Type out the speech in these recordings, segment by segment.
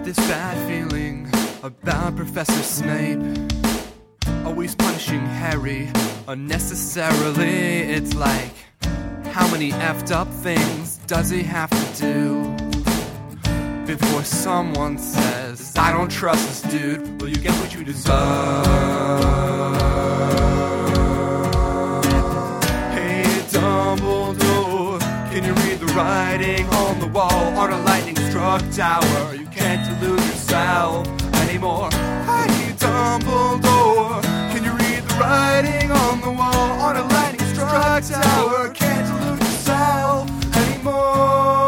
got this bad feeling about Professor Snape, always punishing Harry unnecessarily. It's like, how many effed up things does he have to do before someone says, I don't trust this dude? Well, you get what you deserve. Hey, Dumbledore, can you read the writing on the wall on a lightning-struck tower? You can't delude yourself anymore. Hey, Dumbledore, can you read the writing on the wall on a lightning-struck tower? Can't delude yourself anymore.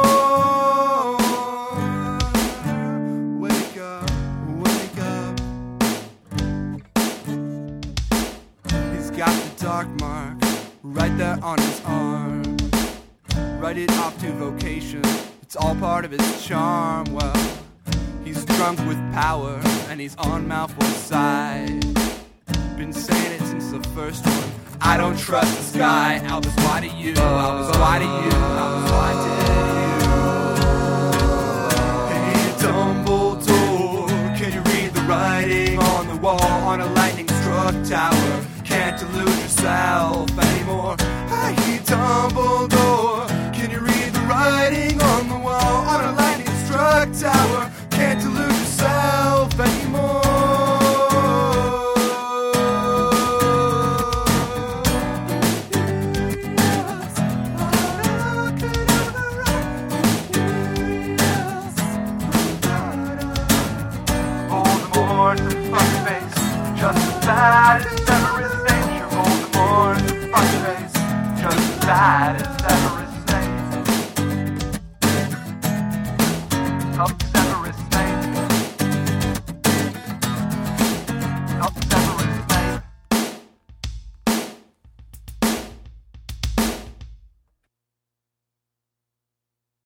Wake up, wake up. He's got the dark mark right there on his arm. Write it off to vocation, it's all part of his charm. Well, he's drunk with power and he's on Malfoy's side. Been saying it since the first one. I don't trust this guy. Albus, why do you? Albus, why do you? Albus, why did you? Hey, Dumbledore, can you read the writing on the wall on a lightning-struck tower? Can't delude yourself anymore. Hey, Dumbledore, can you read the writing on the wall on a lightning-struck tower? Can't delude yourself anymore. Voldemort's a fuckface, just as bad as